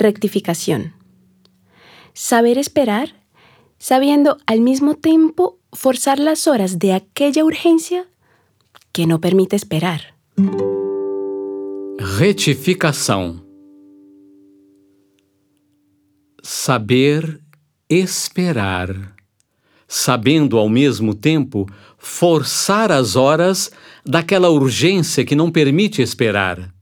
rectificación. Saber esperar, sabiendo al mismo tiempo forzar las horas de aquella urgencia que no permite esperar. Retificação. Saber esperar, sabendo ao mesmo tempo forçar as horas daquela urgência que não permite esperar.